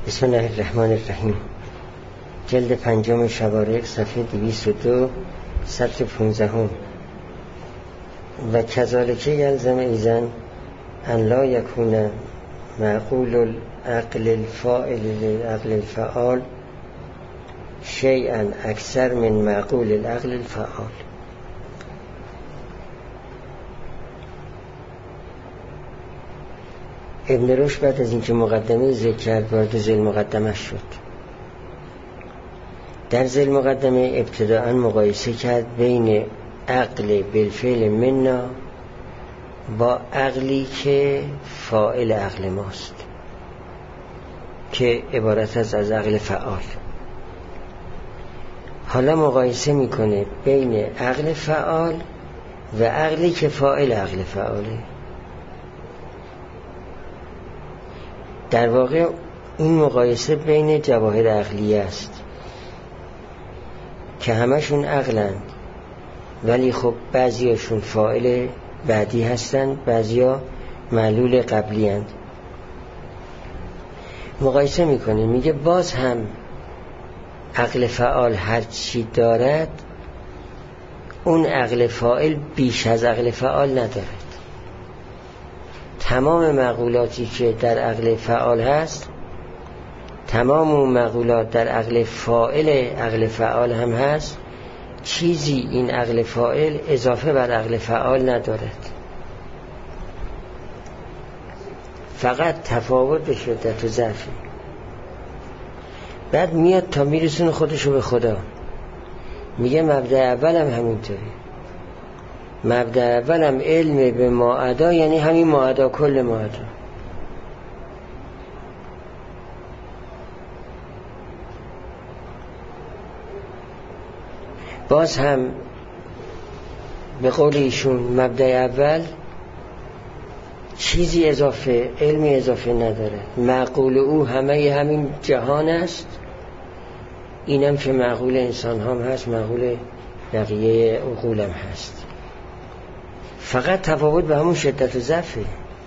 بسم الله الرحمن الرحیم. جلد 5 شوارق صفحه 202 سطر 15. و کذالک یلزم ایزن ان لا یکون معقول العقل الفاعل للعقل الفعال شیئا اکثر من معقول العقل الفعال. ابن رشد بعد از اینکه مقدمه ذکر کرد وارد ذیل مقدمه شد. در ذیل مقدمه ابتداءً مقایسه کرد بین عقل بالفعل منا با عقلی که فاعل عقل ماست که عبارت از عقل فعال. حالا مقایسه میکنه بین عقل فعال و عقلی که فاعل عقل فعاله. در واقع این مقایسه بین جواهر عقلیه است که همشون عقلند، ولی خب بعضیاشون فاعل بعدی هستند، بعضیا معلول قبلی هستند. مقایسه میکنه، میگه باز هم عقل فعال هر چی دارد اون عقل فاعل بیش از عقل فعال ندارد. تمام معقولاتی که در عقل فعال هست، تمام اون معقولات در عقل فاعل عقل فعال هم هست. چیزی این عقل فاعل اضافه بر عقل فعال ندارد، فقط تفاوت به شدت و ضعف. بعد میاد تا میرسونه خودشو به خدا، میگه مبدأ اولم همینطوری. مبدأ اولم علم به ماعدا، یعنی همین ماعدا، کل ماعدا. باز هم به قول ایشون مبدأ اول چیزی اضافه، علمی اضافه نداره. معقول او همه همین جهان است. اینم که معقول انسان هم هست، معقول بقیه عقول هم هست. فقط تفاوت به همون شدت و ضعفه.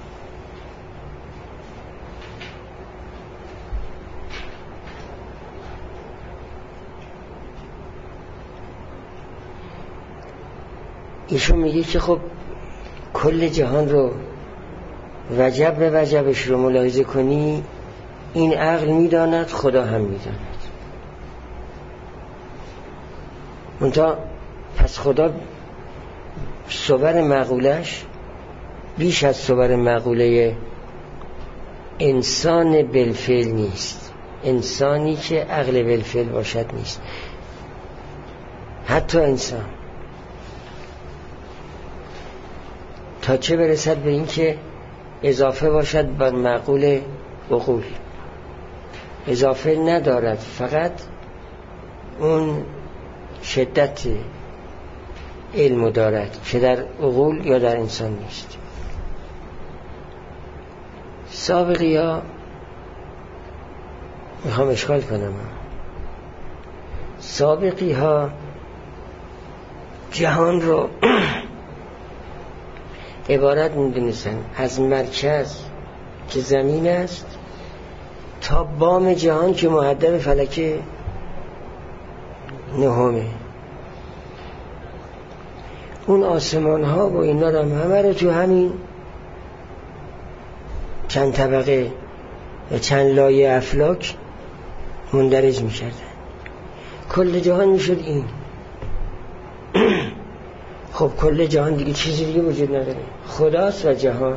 ایشون میگه که خب کل جهان رو وجب به وجبش رو ملاحظه کنی، این عقل میداند، خدا هم میداند. منتها پس خدا صور معقولش بیش از صور معقوله انسان بالفعل نیست. انسانی که عقل بالفعل باشد نیست. حتی انسان تا چه برسد به این که اضافه باشد بر معقول عقول. اضافه ندارد، فقط اون شدت علم دارد که در عقول یا در انسان نیست. سابقی ها میخوام اشکال کنم، سابقی ها جهان رو عبارت میدونستن از مرکز که زمین است تا بام جهان که محدب فلک نهمه. اون آسمان ها و اینا رو همه رو تو همین چند طبقه و چند لایه افلاک مندرج میکردن. کل جهان میشد این. خب کل جهان دیگه چیزی دیگه وجود نداره، خداست و جهان.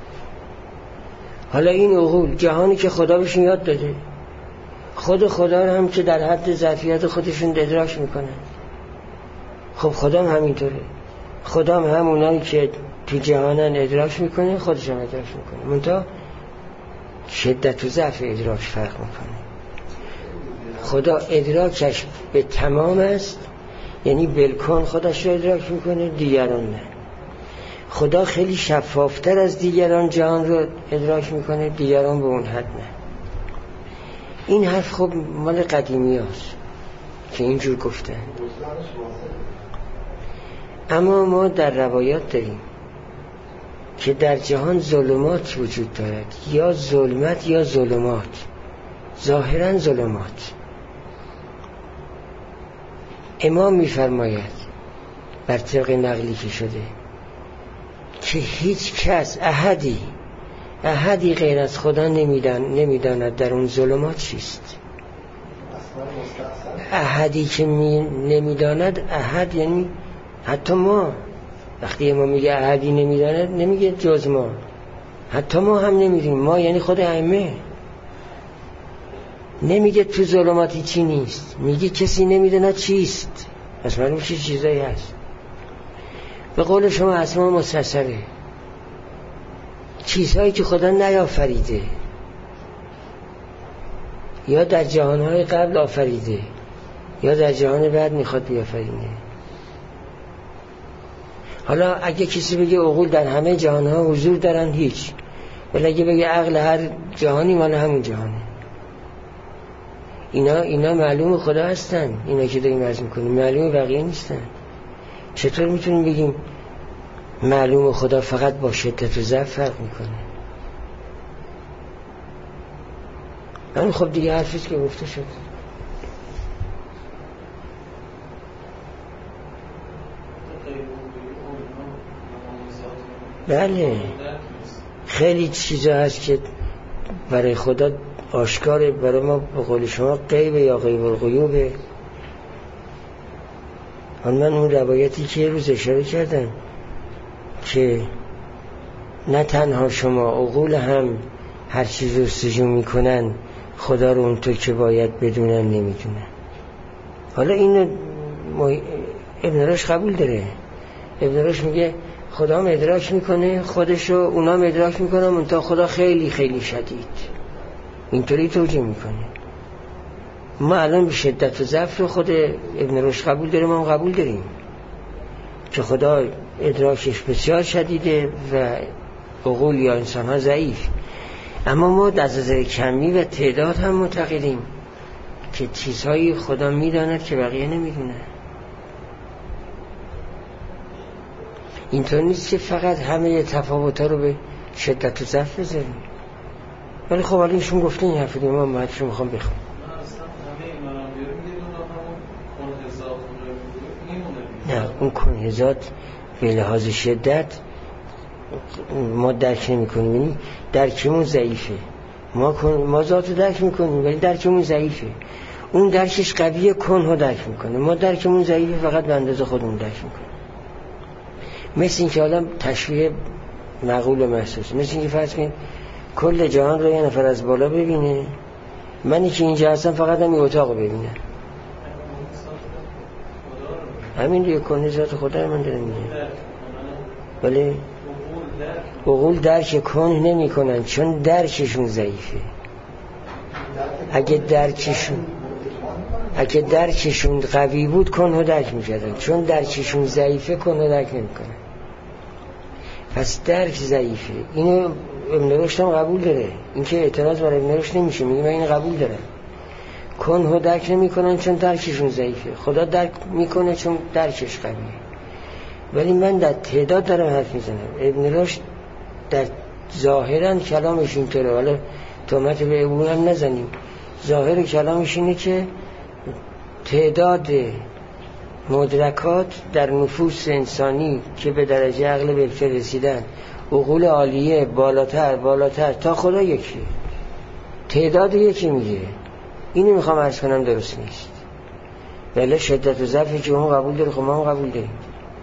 حالا این عقول جهانی که خدا بهشون یاد داده، خود خدا رو هم که در حد ظرفیت خودشون ادراک میکنن. خب خدا هم همینطوره. خدا هم همونایی که تو جهانن ادراک میکنه، خودش هم ادراک میکنه. منتها شدت و ضعف ادراک فرق میکنه. خدا ادراکش به تمام است، یعنی بالکل خودش رو ادراک میکنه، دیگران نه. خدا خیلی شفافتر از دیگران جهان رو ادراک میکنه، دیگران به اون حد نه. این حرف خب مال قدیمی هست که اینجور گفتن. اما ما در روایات داریم که در جهان ظلمات وجود دارد، یا ظلمت یا ظلمات. ظاهرا ظلمات. امام میفرماید بر طبق نقلی که شده که هیچ کس احدی غیر از خدا نمیداند در اون ظلمات چیست. احدی که نمیداند، احد یعنی حتی ما. وقتی ما میگه احدی نمیداند نمیگه جز ما، حتی ما هم نمیدونیم. ما یعنی خود ائمه. نمیگه تو ظلماتی چی نیست، میگه کسی نمیداند چیست. پس معلوم چه چیزایی هست. به قول شما اسماء مستصغره، چیزهایی که خدا نیافریده یا در جهانهای قبل آفریده یا در جهان بعد میخواد بیافرینه. حالا اگه کسی بگه عقول در همه جهانها حضور دارن هیچ، ولی اگه بگه عقل هر جهانی مال همون جهانه، اینا معلوم خدا هستن. اینا که داریم عرض میکنیم معلوم بقیه نیستن. چطور میتونیم بگیم معلوم خدا فقط با شدت و ضعف فرق میکنه؟ من خب دیگه حرفیست که گفته شد. بله خیلی چیزا هست که برای خدا آشکاره، برای ما به قول شما غیبه یا غیب الغیوبه. من اون روایتی که روز اشاره کردم که نه تنها شما، عقول هم هر چیز رو سجون میکنن، خدا رو اونطور که باید بدونن نمیدونن. حالا این ابن رشد قبول داره. ابن رشد میگه خدا هم ادراک میکنه خودشو، اونا هم ادراک میکنن، منتها خدا خیلی خیلی شدید. اینطوری توجیه میکنه. ما الان به شدت و ضعف رو خود ابن رشد قبول داره، ما هم قبول داریم که خدا ادراکش بسیار شدیده و عقول یا انسان ها ضعیف. اما ما در نظر کمی و تعداد هم معتقدیم که چیزهایی خدا میداند که بقیه نمیدونه. اینطور نیست که فقط همه تفاوت‌ها رو به شدت و ضعف بذاریم. ولی خب حالا ایشون گفته این حرف دیگه، من متنشو میخوام بخونم. نه اون کنهزات به لحاظ شدت ما درک نمی کنیم، یعنی درکمون ضعیفه. ما ذات درک میکنیم ولی درکمون ضعیفه. اون درکش قویه، کنه درک میکنه. ما درکمون ضعیفه، فقط به اندازه خودمون درک میکنه. مثل این که حالا تشبیه معقول و محسوس، مثل این که فرض کنیم کل جهان رو یه نفر از بالا ببینه، منی که اینجا هستم فقط هم این اتاق رو ببینه. همین دیگه کنه ذات خدا من داره میگه. ولی عقول درک کنه نمی کنن چون درکشون ضعیفه. اگه درکشون قوی بود کنه درک میکردن، چون درکشون ضعیفه کنه درک نمی کنن. پس درک ضعیفه. اینو ابن رشد هم قبول داره. این که اعتراض بر ابن رشد نمیشه، میگه من این قبول دارم. کنه درک نمی کنن چون درکشون ضعیفه. خدا درک میکنه چون درکش قویه. ولی من در تعداد دارم حرف میزنم. ابن رشد در ظاهرا کلامش اینطوره، حالا تهمت به ابون هم نزنیم، ظاهر کلامش اینه که تعداد مدرکات در نفوس انسانی که به درجه عقل بالفعل رسیدن، عقول عالیه بالاتر تا خدا یکی، تعداد یکی میگه. اینو میخوام عرض کنم درست نیست. ولی شدت و ضعفی که اون قبول داره، خب ما هم قبول داریم.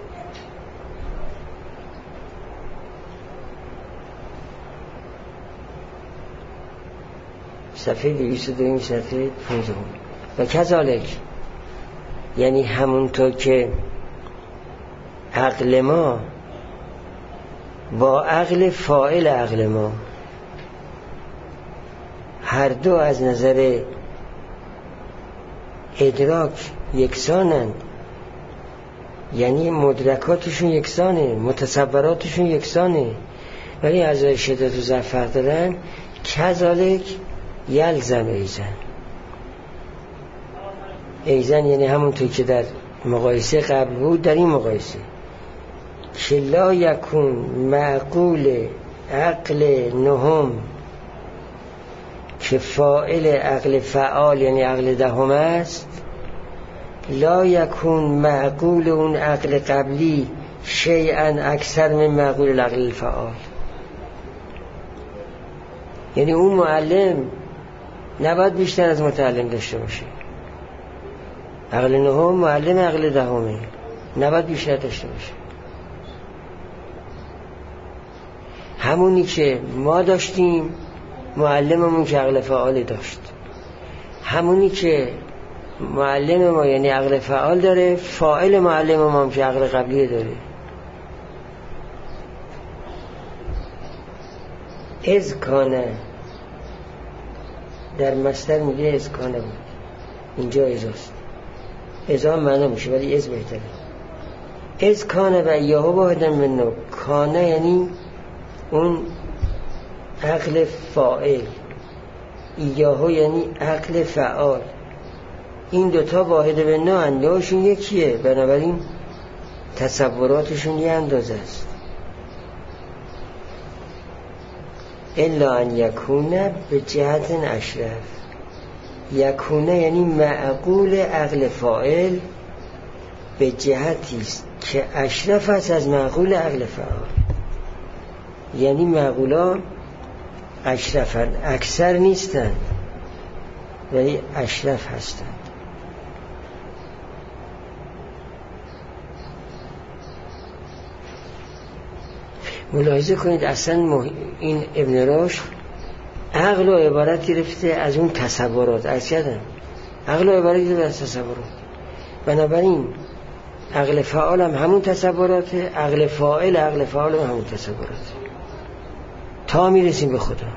صفحه 202 صفحه 15. و کذالک، یعنی همونطور که عقل ما با عقل فاعل عقل ما هر دو از نظر ادراک یکسانند، یعنی مدرکاتشون یکسانه، متصوراتشون یکسانه، ولی از شدت و ضعف فرق دارن. کذالک یلزم ایزن یعنی همونطور که در مقایسه قبل بود، در این مقایسه که لا یکون معقول عقل نهم که فاعل عقل فعال یعنی عقل دهم است، لا یکون معقول اون عقل قبلی شیئا اکثر من معقول العقل الفعال. یعنی اون معلم نباید بیشتر از متعلم داشته باشه. عقل نهم معلم عقل دهمه، نباید بیشتر داشته باشه. همونی که ما داشتیم معلممون که عقل فعال داشت، همونی که معلم ما یعنی عقل فعال داره، فاعل معلم ما هم که عقل قبلی داره. از کانه در مصدر میگه از کانه بود، اینجا ازاست. ازا هم معنا میشه ولی از بهتره. از کانه و ایاهو واحدن منو. کانه یعنی اون عقل فاعل، ایاهو یعنی عقل فعال. این دوتا واحد منو اندازشون یکیه، بنابراین تصوراتشون یه اندازه است. الا ان یکونه به جهت اشرف. یکونه یعنی معقول عقل فاعل به جهتی است که اشرف است از معقول عقل فعال. یعنی معقولا اشرفن، اکثر نیستن ولی اشرف هستن. ملاحظه کنید اصلا این ابن رشد عقل و عبارت گرفته از اون تصورات. عرض کردم عقل و عبارت گرفته از تصورات، بنابراین عقل فعال هم همون تصوراته، عقل فاعل هم همون تصوراته، تا میرسیم به خدا.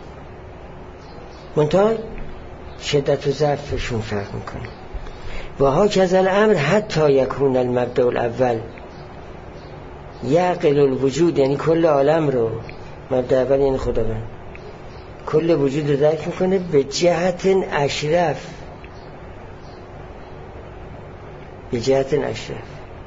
منتها شدت و ضعفشون فرق میکنه. و ها کذل امر حتی یکون المبدأ الاول یعقل الوجود، یعنی کل عالم رو، مبدأ اول یعنی خداوند، کل وجود رو درک میکنه به جهت اشرف. به جهت اشرف،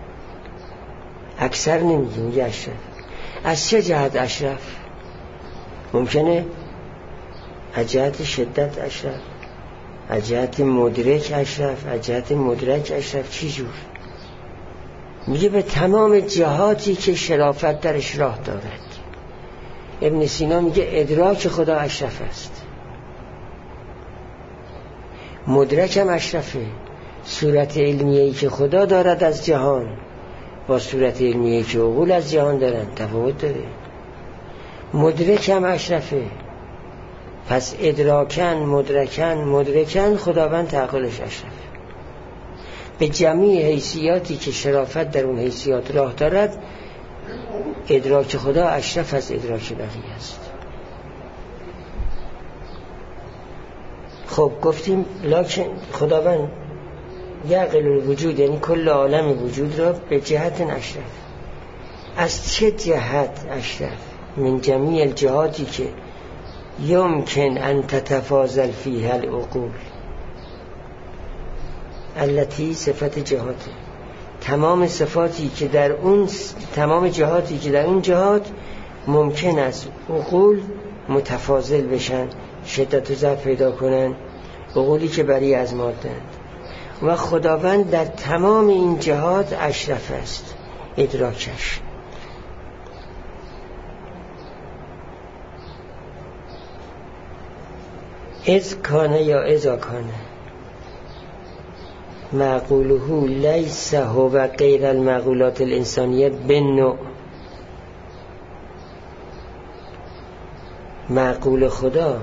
اکثر نمیگیم، یه اشرف. از چه جهت اشرف؟ ممکنه از جهت شدت اشرف، از جهت مدرک اشرف، از جهت مدرک اشرف. چی جور؟ میگه به تمام جهاتی که شرافت درش راه دارد. ابن سینا میگه ادراک خدا اشرف است، مدرک هم اشرفه. صورت علمیه‌ای که خدا دارد از جهان با صورت علمیه‌ای که عقول از جهان دارن تفاوت داره. مدرک هم اشرفه. پس ادراکن مدرکن خداوند تعقلش اشرفه. به جمعی حیثیاتی که شرافت در اون حیثیات راه دارد، ادراک خدا اشرف از ادراک بقیه است. خب گفتیم لکن خداوند یعقل الوجود یعنی کل عالم وجود را به جهت اشرف. از چه جهت اشرف؟ من جمیع الجهاتی که یمکن ان تتفاضل فیها العقول. التي صفت جهاته، تمام صفاتی که در اون، تمام جهاتی که در اون جهات ممکن است عقول متفاضل بشن، شدت و ضعف پیدا کنن، عقولی که بری از مادند. و خداوند در تمام این جهات اشرف است ادراکش. از کانه یا ازا کانه معقوله لیس هو غیر المعقولات الانسانیه بالنوع. معقول خدا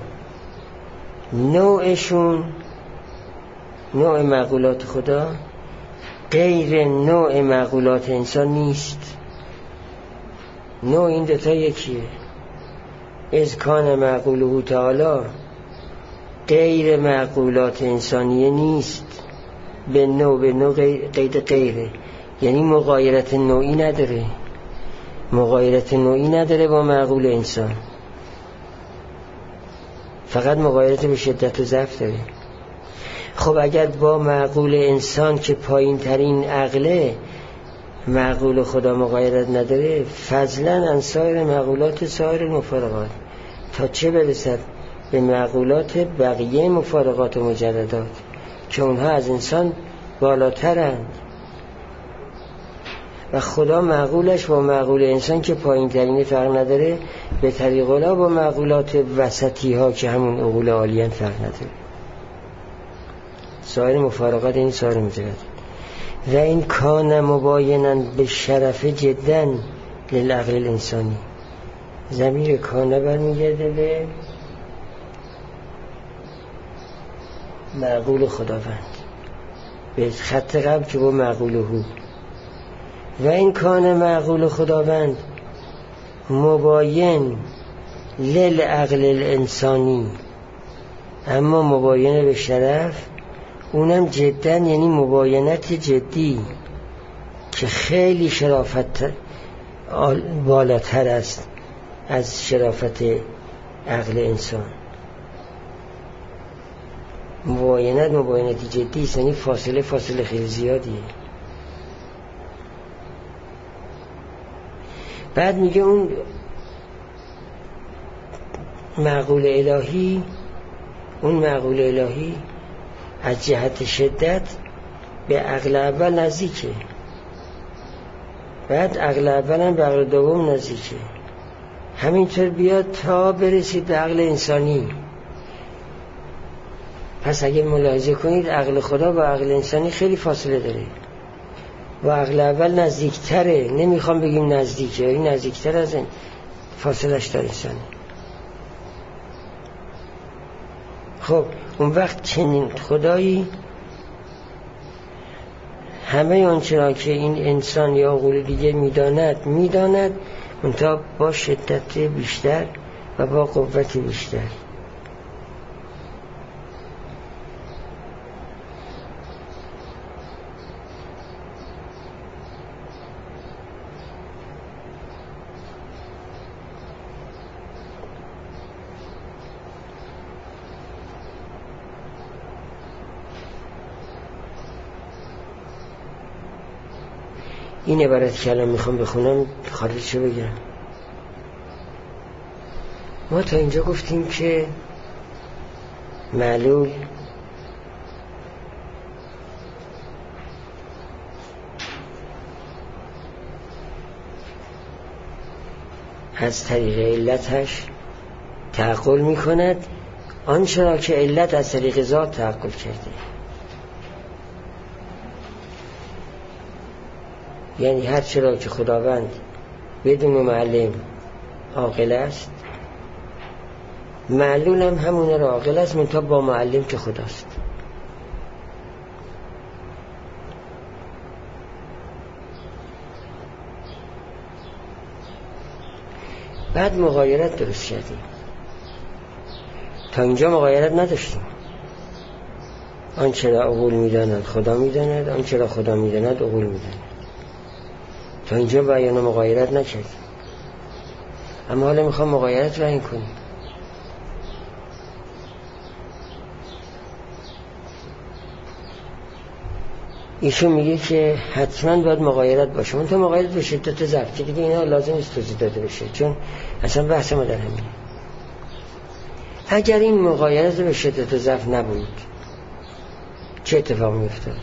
نوعشون، نوع معقولات خدا غیر نوع معقولات انسان نیست. نوع این دوتا یکیه. از کان معقوله تعالی غیر معقولات انسانیه نیست. به نوع قید غیره، یعنی مغایرت نوعی نداره، مغایرت نوعی نداره با معقول انسان، فقط مغایرت به شدت و ضعف داره. خب اگر با معقول انسان که پایین ترین عقله معقول خدا مغایرت نداره، فضلا عن سایر معقولات سایر المفارقات، تا چه برسد به معقولات بقیه مفارقات و مجردات که اونها از انسان بالاترند و خدا معقولش با معقول انسان که پایین ترینه فرق نداره، به طریق اولا با معقولات وسطی ها که همون عقول عالیان فرق نداره. سایر مفارقات این سایر مجرد و این کان مباینا به شرف جدا للعقل الانسانی. ضمیر کانه برمیگرده به معقول خداوند، به خط قبل که با معقول هو. و این کان معقول خداوند مباین للعقل الانسانی، اما مباینه به شرف اونم جدا، یعنی مباینت جدی که خیلی شرافت بالاتر است از شرافت عقل انسان. مباینت جدی است، یعنی فاصله خیلی زیادیه. بعد میگه اون معقول الهی از جهت شدت به عقل اول نزدیکه، بعد عقل اول هم به عقل دوم نزدیکه، همینطور بیاد تا برسید به عقل انسانی. پس اگه ملاحظه کنید عقل خدا با عقل انسانی خیلی فاصله داره، و عقل اول نزدیکتره، نمیخوام بگیم نزدیکه، این نزدیکتر از این فاصلش تا انسانی. خب اون وقت چنین خدایی همه آنچه را که این انسان یا عقول دیگه میداند منتها با شدت بیشتر و با قوت بیشتر. این عبارت که الان میخوام بخونم خارجشو بگم. ما تا اینجا گفتیم که معلول از طریق علتش تعقل میکند آنچه را که علت از طریق ذات تعقل کرده. یعنی هر چرا که خداوند بدون معلم عاقل است، معلول هم همونه را عاقل است، منتها با معلم که خداست. بعد مغایرت درست کردیم. تا اینجا مغایرت نداشتیم. آنچه را عقول میداند خدا میداند، آنچه را خدا میداند عقول میداند. تا اینجا بیان مغایرت نکردیم، اما حالا میخوام مغایرت بیان کنیم. ایشون میگه که حتما باید مغایرت باشه، منتها مغایرت به شدت ضعف که دیگه اینا لازم است توضیح داده بشه، چون اصلا بحث ما در همینه. اگر این مغایرت به شدت ضعف نبود چه اتفاق میافتاد؟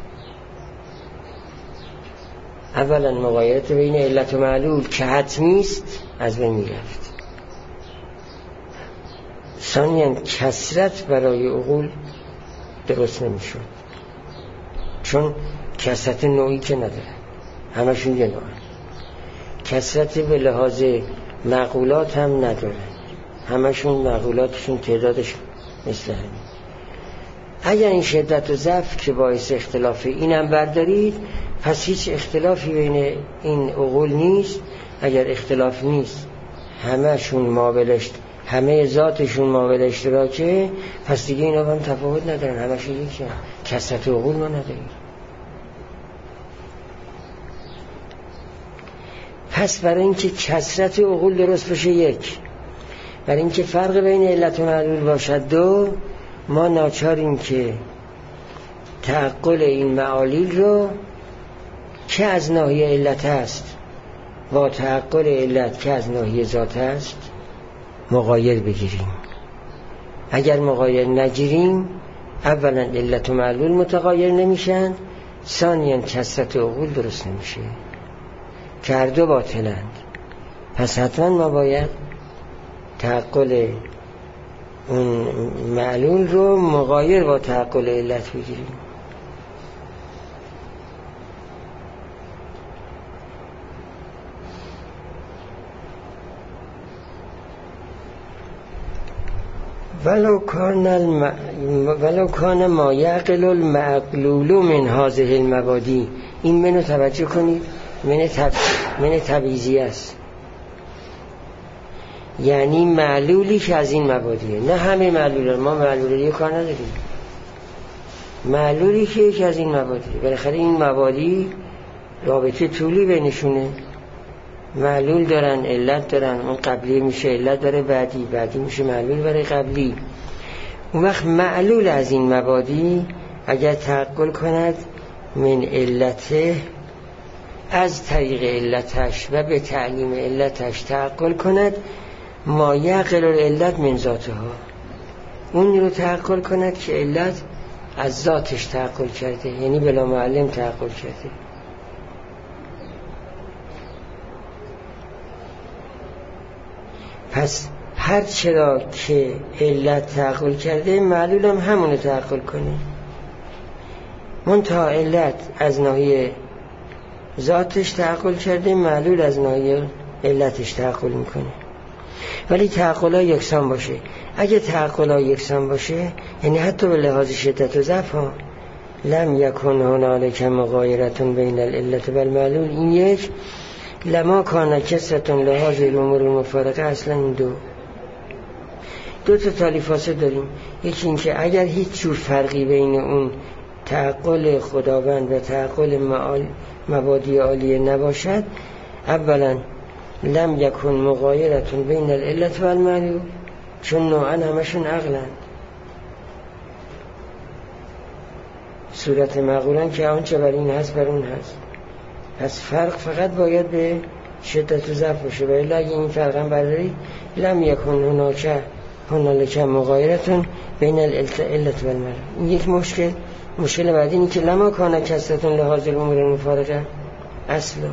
اولا مغایرت بین علت و معلول که حتمی است از بین میرفت. ثانیاً کثرت برای عقول درست نمیشد، چون کثرت نوعی که نداره، همشون یه نوع. کثرت به لحاظ معقولات هم نداره، همشون معقولاتشون تعدادش مثل همین. اگر این شدت و ضعف که باعث اختلاف اینم بردارید، پس هیچ اختلافی بین این عقول نیست. اگر اختلاف نیست، همهشون مابلشت، همه ذاتشون مابل اشتراکه، پس دیگه اینا هم تفاوت ندارن، همشون یکی هم. کثرت عقول ما نداریم. پس برای اینکه کثرت عقول درست باشه یک، برای اینکه فرق بین علت و معلول باشد دو، ما ناچاریم که تعقل این معالیل رو که از ناحیه علت است و تعقل علت که از ناحیه ذات است مغایر بگیریم. اگر مغایر نگیریم اولا علت و معلول متغایر نمیشن، ثانیاً کثرت عقول درست نمیشه که هر دو باطلند. پس حتما ما باید تعقل اون معلول رو مغایر با تعقل علت بگیریم. ولو کان ما یعقل المعقلول من هذه المبادی. این منو توجه کنید، من تبعیضی است، یعنی معلولی که از این مبادیه. نه همه معلوله، ما معلولی کار نداریم، معلولی که یکی از این مبادیه. بالاخره این مبادی رابطه طولی بینشونه، معلول دارن، علت دارن، اون قبلی میشه علت داره، بعدی میشه معلول برای قبلی. اون وقت معلول از این مبادی اگر تعقل کند من علته، از طریق علتش و به تعلیم علتش تعقل کند، ما یعقل العلت من ذاتها، اون رو تعقل کند که علت از ذاتش تعقل کرده، یعنی بلا معلم تعقل کرده. پس هر چرا که علت تعقل کرده معلول هم همونو تعقل کنه، منتها علت از ناحیه ذاتش تعقل کرده، معلول از ناحیه علتش تعقل میکنه. ولی تعقل‌ها یکسان باشه. اگه تعقل‌ها یکسان باشه، یعنی حتی به لحاظ شدت و ضعف ها، لم یکن هنالک مغایرة بین العلت و المعلول، این یک، لما کان کثرة لهذه الامور المفارقه. اصلا این دو تا تالیفاسه داریم. یکی این که اگر هیچ جور فرقی بین اون تعقل خداوند و تعقل مبادی عالیه نباشد، اولا لم یکن مغایرة بین العلت و المعلول، چون نوعا همشون عقلند، صورت معقولن که آنچه بر این هست بر اون هست. پس فرق فقط باید به شدت و ضعف باشه، و الا اگه این فرق هم بردارید، لم یکن هنالک مغایرة بین العلت و المعلول. این یک مشکل بعدی اینه که لما کان کثرة لهذه الامور المفارقه، اصلا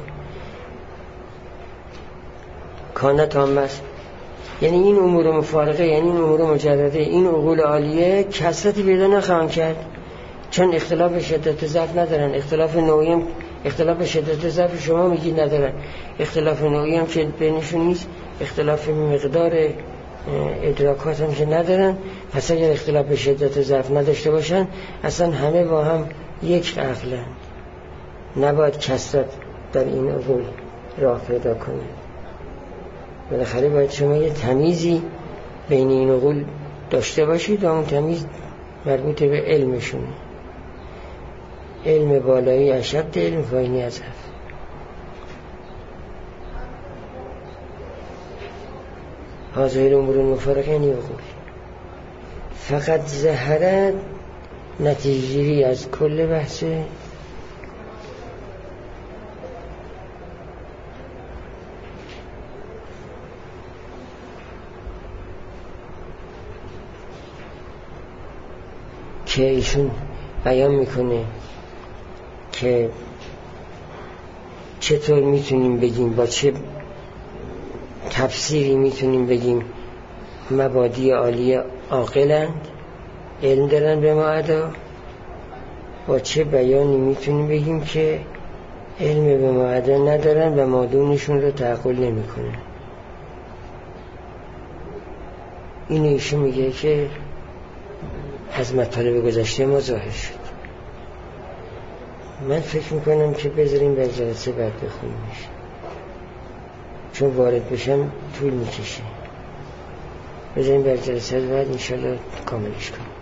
کانت هم است، یعنی این امور مفارقه، یعنی این امور مجرده، این عقول عالیه کثرتی پیدا نخواهند کرد، چون اختلاف شدت ضعف ندارن. اختلاف نوعی هم، اختلاف شدت ضعف شما میگید ندارن، اختلاف نوعی هم که بینشون نیست، اختلاف مقدار ادراکات هم که ندارن. پس اگر اختلاف شدت ضعف نداشته باشن، اصلا همه با هم یک عقلن، نباید کثرت در این عقول راه پیدا کنه. بالاخره باید شما یه تمیزی بین این عقول داشته باشید، و اون تمیز مربوط به علمشون، علم بالایی اشد، علم پایینی اضعف. هذه الامور المفارقه یعنی عقول. فقط ظهرت نتیجه‌گیری از کل بحثه که ایشون بیان میکنه که چطور میتونیم بگیم، با چه تفسیری میتونیم بگیم مبادی عالیه عاقلند، علم دارن به معدا، با چه بیانی میتونیم بگیم که علم به معدا ندارن و مادونشون رو تعقل نمیکنن. این ایشون میگه که از مطالب گذشته ما ظاهر شد. من فکر میکنم که بذاریم به جلسه بعد بخونیمش، چون وارد بشم طول میکشه. بذاریم به جلسه بعد انشالله کاملش کنیم.